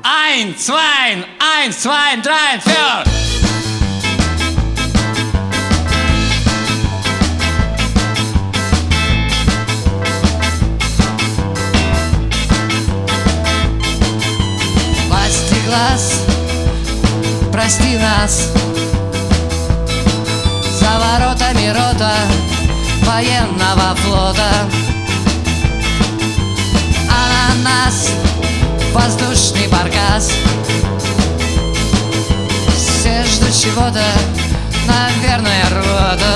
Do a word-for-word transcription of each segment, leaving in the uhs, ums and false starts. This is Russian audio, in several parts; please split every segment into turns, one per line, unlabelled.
Ein, zwei, eins, zwei, drei, vier.
Власти глаз, прости нас. За воротами рота военного флота, а на нас воздушный баркас. Все ждут чего-то, наверное, рода.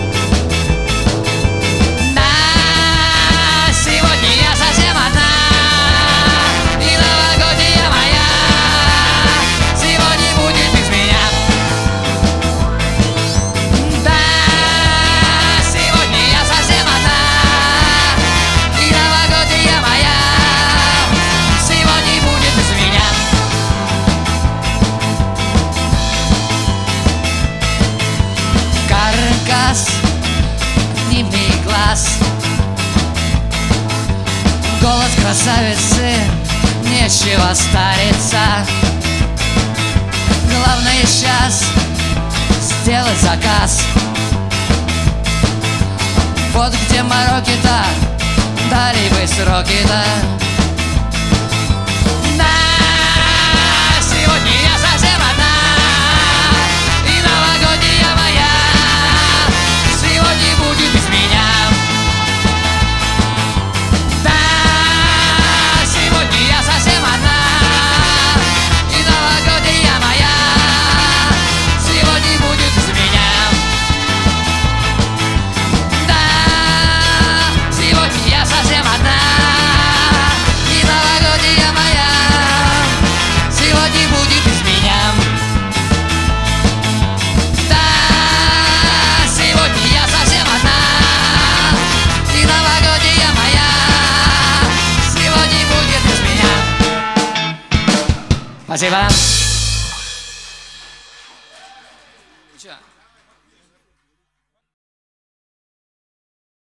На сегодня я совсем одна, и новогодняя моя сегодня будет без меня. Да, сегодня я совсем одна, и новогодняя моя сегодня будет без меня. Каркас, дневный глаз, голос красавицы, нечего стариться. Главное сейчас сделать заказ. Вот где мороки-то, дали бы сроки-то. На сегодня я совсем одна, и новогодняя моя сегодня будет без меня. Да, сегодня я совсем одна, и новогодняя моя сегодня будет без меня. Да, сегодня я совсем одна, и новогодняя моя сегодня будет без меня. Да, сегодня я совсем одна, и новогодняя моя сегодня будет без меня.
Спасибо.
Чё?